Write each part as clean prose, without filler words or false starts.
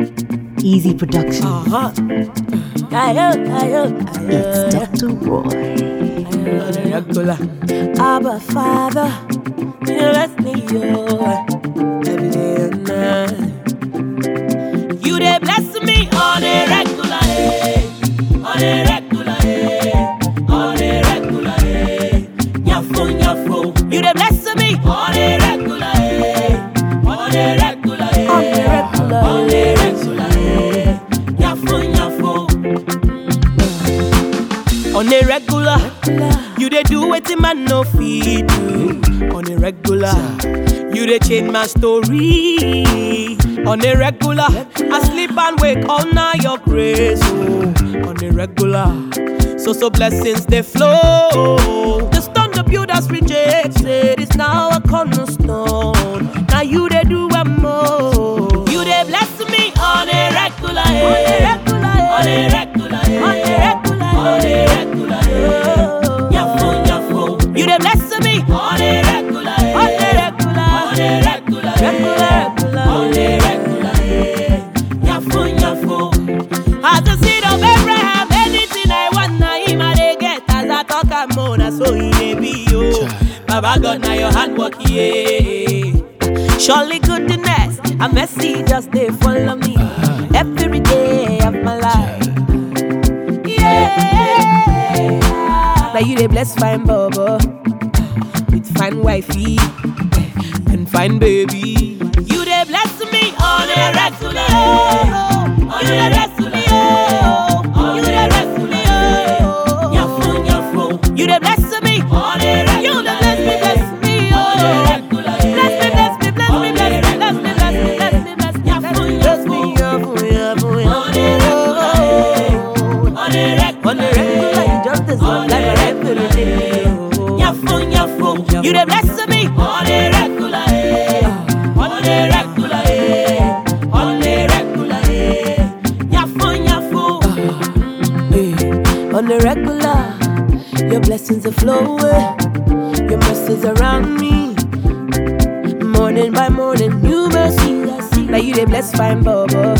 Easy Production. It's Dr. Roy. Abba Father, you bless me every day and night. You dey bless me on a regular, on a regular, on a regular. Nyafo, nyafo. You dey bless me on a regular, on a regular, on a regular, on a regular. Nyafo, nyafo. On a regular, you dey do wetin man no fit do. On a regular, you dey change my story. On a regular, I sleep and wake all night your grace. Oh, on a regular, so blessings they flow. The stone the builders rejected is now a cornerstone. Now you they do a more. You they bless me on a regular, on a regular, on a regular, on a regular, on a regular. Nyafo, nyafo. You they bless me on a regular, on a regular, on a regular, regular, on a regular. Nyafo, nyafo. As the seed of Abraham, anything I want, now him I dey get. As I talk, I'm on, so he may be yo. Baba God, now your hand work, yeah. Surely goodness and mercy just they follow me every day of my life. Yeah. Now you they bless fine Baba with fine wifey and fine baby. You they bless me on a regular, on a regular, on a regular. Nyafo, nyafo. You they bless me on a regular. You they bless me on a regular. Bless me, bless me, bless me, bless me, bless me, bless me, bless me, bless me, nyafo, nyafo. On a regular, on a regular. You just deserve like a regular day. Nyafo, nyafo. You they bless me on a regular, on a regular, on a regular. Nyafo, nyafo. On a regular, your blessings are flowing, your mercies around me. Morning by morning, new mercies I see. Now you they bless fine Baba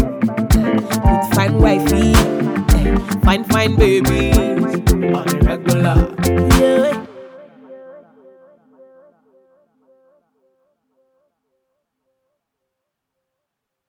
with fine wifey, fine baby. On a regular.